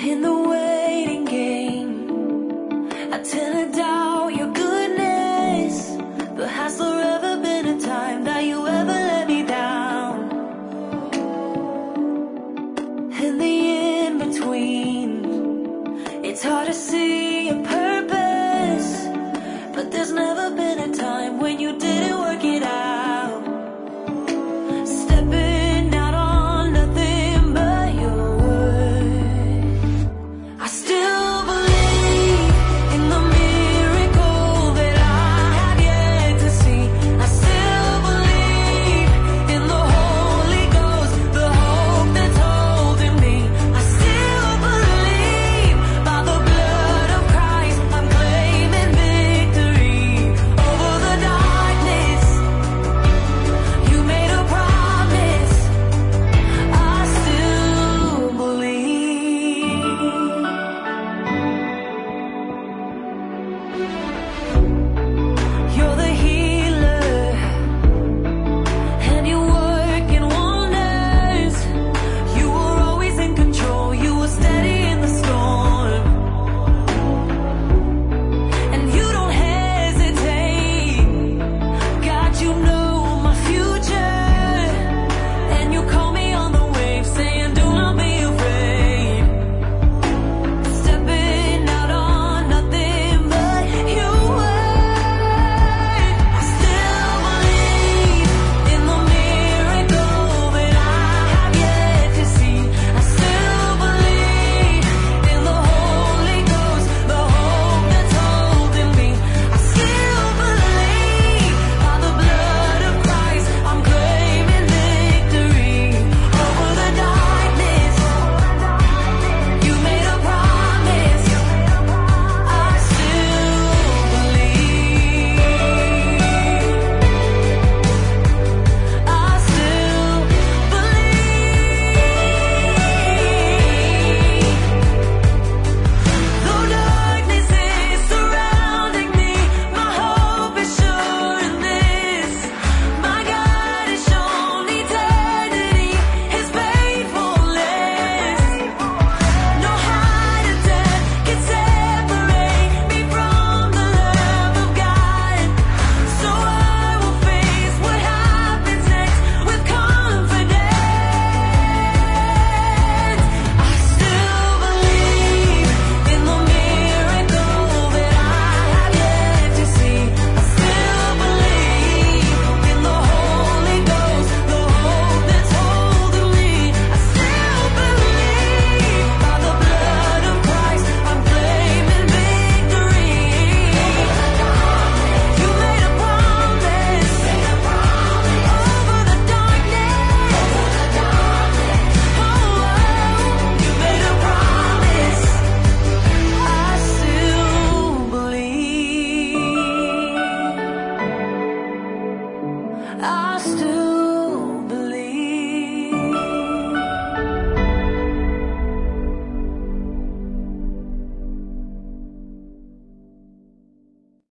In the waiting game, I tend to doubt your goodness. But has there ever been a time that you ever let me down? In the in-between, it's hard to see a purpose. But there's never been a time when you didn't work it out. Stepping out on nothing but your word. I still believe in the miracle that I have yet to see. I still believe in the Holy Ghost, the hope that's holding me. I still believe by the blood of Christ I'm claiming victory over the darkness. You made a promise. I still believe. You're the healer, and you work in wonders. You were always in control. You were steady in the storm, and you don't hesitate. God, you know my future, and you call me on the wave, saying, "Do not be afraid." Stepping out on nothing but your word. I still believe in the miracle that I have yet to see. I still believe in the Holy Ghost, the hope that's holding me. I still believe by the blood of Christ I'm claiming victory over the darkness. You made a promise. I still believe. I still believe. Though darkness is surrounding me, my hope is sure in this. My God has shown eternity, His faithfulness. No height or depth can separate me from the love of God. So I will face what happens next with confidence. I still believe in the miracle that I have yet to see. I still believe in the Holy Ghost, the hope that's holding me. I still believe by the blood of Christ I'm claiming victory. You made a promise over the darkness. You made a promise. I still believe. I still